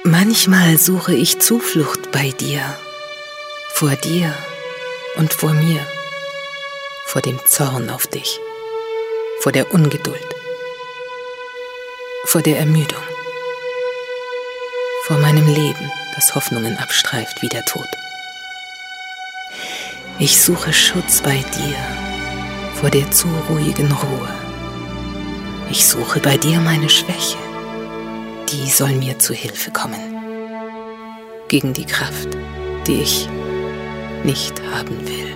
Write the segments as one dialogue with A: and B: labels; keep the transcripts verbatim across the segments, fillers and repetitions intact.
A: Manchmal suche ich Zuflucht bei dir, vor dir und vor mir, vor dem Zorn auf dich, vor der Ungeduld, vor der Ermüdung, vor meinem Leben, das Hoffnungen abstreift wie der Tod. Ich suche Schutz bei dir vor der zu ruhigen Ruhe. Ich suche bei dir meine Schwäche, die soll mir zu Hilfe kommen, gegen die Kraft, die ich nicht haben will.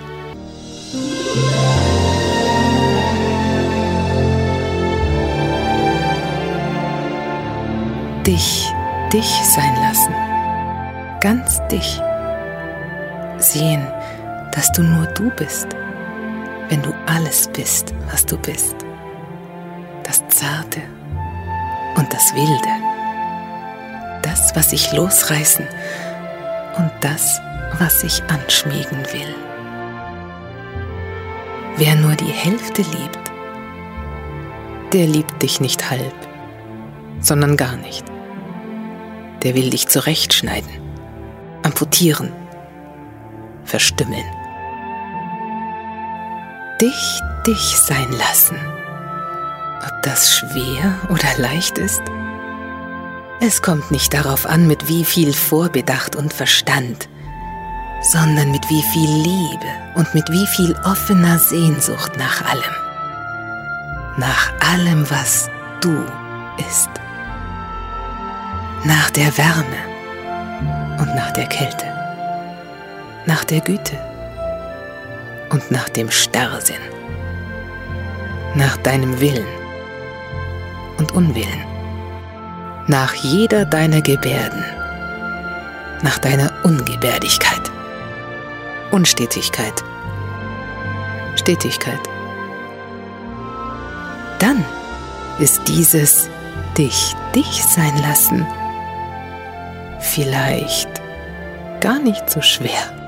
A: Dich, dich sein lassen, ganz dich. Sehen, dass du nur du bist, wenn du alles bist, was du bist. Das Zarte und das Wilde. Das, was ich losreißen und das, was ich anschmiegen will. Wer nur die Hälfte liebt, der liebt dich nicht halb, sondern gar nicht. Der will dich zurechtschneiden, amputieren, verstümmeln. Dich, dich sein lassen. Ob das schwer oder leicht ist? Es kommt nicht darauf an, mit wie viel Vorbedacht und Verstand, sondern mit wie viel Liebe und mit wie viel offener Sehnsucht nach allem. Nach allem, was du ist. Nach der Wärme und nach der Kälte. Nach der Güte und nach dem Starrsinn. Nach deinem Willen und Unwillen. Nach jeder deiner Gebärden, nach deiner Ungebärdigkeit, Unstetigkeit, Stetigkeit. Dann ist dieses dich, dich sein lassen vielleicht gar nicht so schwer.